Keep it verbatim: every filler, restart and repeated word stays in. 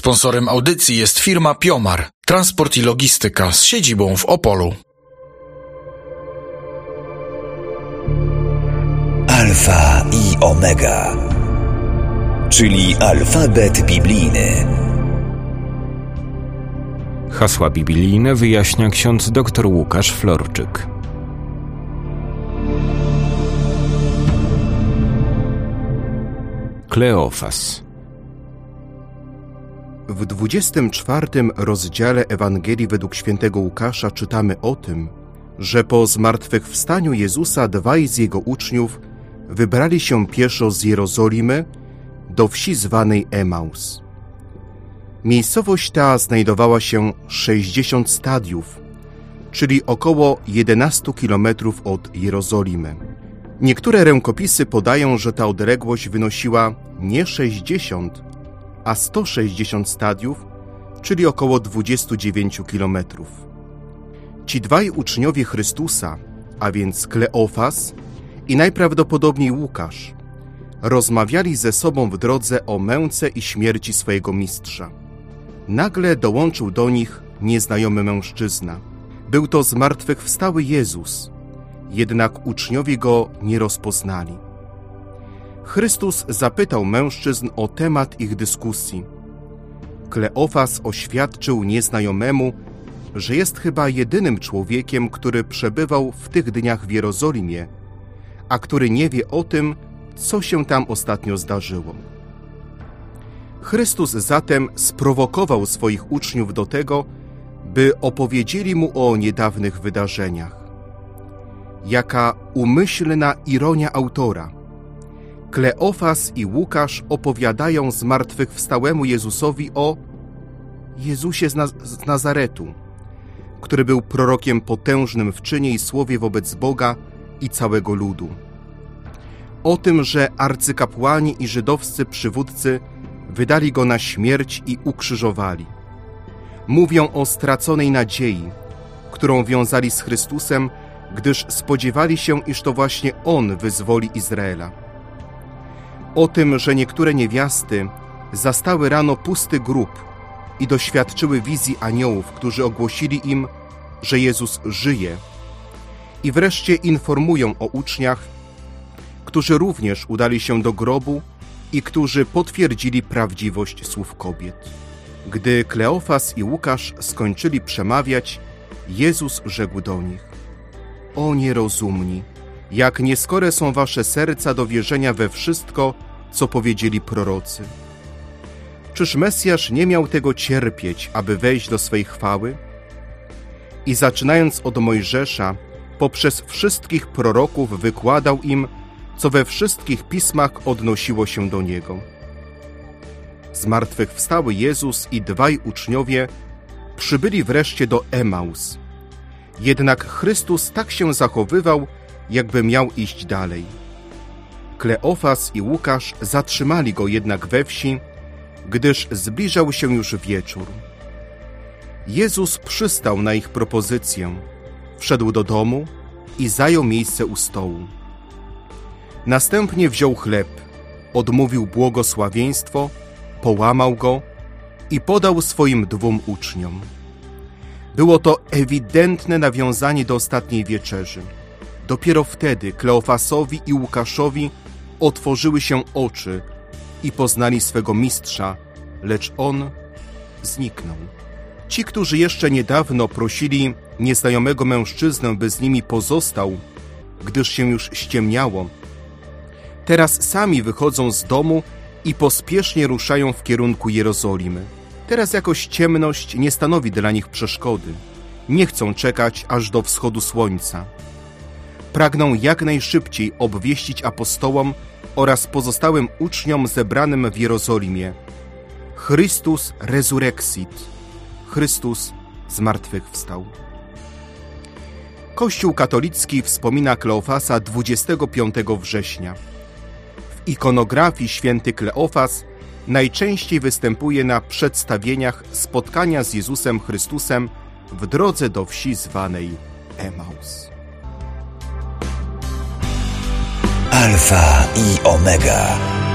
Sponsorem audycji jest firma Piomar, transport i logistyka z siedzibą w Opolu. Alfa i Omega, czyli alfabet biblijny. Hasła biblijne wyjaśnia ksiądz dr Łukasz Florczyk. Kleofas. W dwudziestym czwartym rozdziale Ewangelii według świętego Łukasza czytamy o tym, że po zmartwychwstaniu Jezusa dwaj z jego uczniów wybrali się pieszo z Jerozolimy do wsi zwanej Emaus. Miejscowość ta znajdowała się sześćdziesiąt stadiów, czyli około jedenaście kilometrów od Jerozolimy. Niektóre rękopisy podają, że ta odległość wynosiła nie sześćdziesiąt, a sto sześćdziesiąt stadiów, czyli około dwadzieścia dziewięć kilometrów. Ci dwaj uczniowie Chrystusa, a więc Kleofas i najprawdopodobniej Łukasz, rozmawiali ze sobą w drodze o męce i śmierci swojego mistrza. Nagle dołączył do nich nieznajomy mężczyzna. Był to zmartwychwstały Jezus, jednak uczniowie go nie rozpoznali. Chrystus zapytał mężczyzn o temat ich dyskusji. Kleofas oświadczył nieznajomemu, że jest chyba jedynym człowiekiem, który przebywał w tych dniach w Jerozolimie, a który nie wie o tym, co się tam ostatnio zdarzyło. Chrystus zatem sprowokował swoich uczniów do tego, by opowiedzieli mu o niedawnych wydarzeniach. Jaka umyślna ironia autora! Kleofas i Łukasz opowiadają zmartwychwstałemu Jezusowi o Jezusie z, Naz- z Nazaretu, który był prorokiem potężnym w czynie i słowie wobec Boga i całego ludu. O tym, że arcykapłani i żydowscy przywódcy wydali go na śmierć i ukrzyżowali. Mówią o straconej nadziei, którą wiązali z Chrystusem, gdyż spodziewali się, iż to właśnie On wyzwoli Izraela. O tym, że niektóre niewiasty zastały rano pusty grób i doświadczyły wizji aniołów, którzy ogłosili im, że Jezus żyje. I wreszcie informują o uczniach, którzy również udali się do grobu i którzy potwierdzili prawdziwość słów kobiet. Gdy Kleofas i Łukasz skończyli przemawiać, Jezus rzekł do nich: O nierozumni, jak nieskore są wasze serca do wierzenia we wszystko, co powiedzieli prorocy. Czyż Mesjasz nie miał tego cierpieć, aby wejść do swej chwały? I zaczynając od Mojżesza, poprzez wszystkich proroków wykładał im, co we wszystkich pismach odnosiło się do Niego. Zmartwychwstały Jezus i dwaj uczniowie przybyli wreszcie do Emaus. Jednak Chrystus tak się zachowywał, jakby miał iść dalej. Kleofas i Łukasz zatrzymali go jednak we wsi, gdyż zbliżał się już wieczór. Jezus przystał na ich propozycję, wszedł do domu i zajął miejsce u stołu. Następnie wziął chleb, odmówił błogosławieństwo, połamał go i podał swoim dwóm uczniom. Było to ewidentne nawiązanie do ostatniej wieczerzy. Dopiero wtedy Kleofasowi i Łukaszowi otworzyły się oczy i poznali swego mistrza, lecz on zniknął. Ci, którzy jeszcze niedawno prosili nieznajomego mężczyznę, by z nimi pozostał, gdyż się już ściemniało, teraz sami wychodzą z domu i pospiesznie ruszają w kierunku Jerozolimy. Teraz jakoś ciemność nie stanowi dla nich przeszkody. Nie chcą czekać aż do wschodu słońca. Pragną jak najszybciej obwieścić apostołom oraz pozostałym uczniom zebranym w Jerozolimie: Chrystus resurrexit. Chrystus zmartwychwstał. Kościół katolicki wspomina Kleofasa dwudziestego piątego września. W ikonografii święty Kleofas najczęściej występuje na przedstawieniach spotkania z Jezusem Chrystusem w drodze do wsi zwanej Emaus. Alfa i Omega.